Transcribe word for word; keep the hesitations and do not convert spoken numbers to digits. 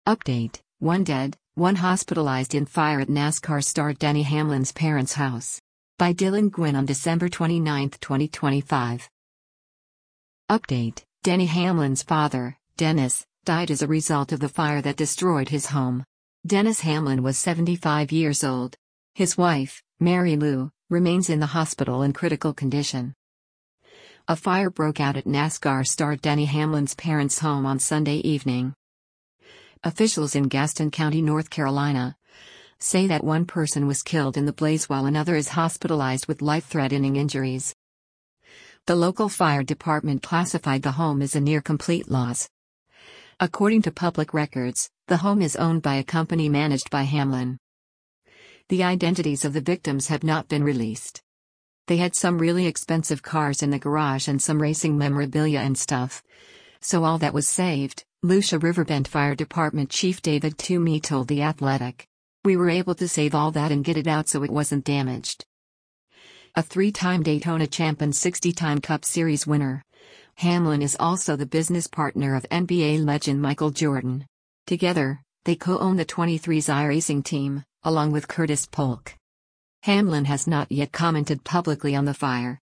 Update: One dead, one hospitalized in fire at NASCAR star Denny Hamlin's parents' house. By Dylan Gwynn on December twenty-ninth, twenty twenty-five. Update: Denny Hamlin's father, Dennis, died as a result of the fire that destroyed his home. Dennis Hamlin was seventy-five years old. His wife, Mary Lou, remains in the hospital in critical condition. A fire broke out at NASCAR star Denny Hamlin's parents' home on Sunday evening. Officials in Gaston County, North Carolina, say that one person was killed in the blaze while another is hospitalized with life-threatening injuries. The local fire department classified the home as a near-complete loss. According to public records, the home is owned by a company managed by Hamlin. The identities of the victims have not been released. They had some really expensive cars in the garage and some racing memorabilia and stuff. So all that was saved, Lucia Riverbend Fire Department Chief David Toomey told The Athletic. We were able to save all that and get it out so it wasn't damaged. A three-time Daytona champ and sixty-time Cup Series winner, Hamlin is also the business partner of N B A legend Michael Jordan. Together, they co-own the twenty-three's iRacing team, along with Curtis Polk. Hamlin has not yet commented publicly on the fire.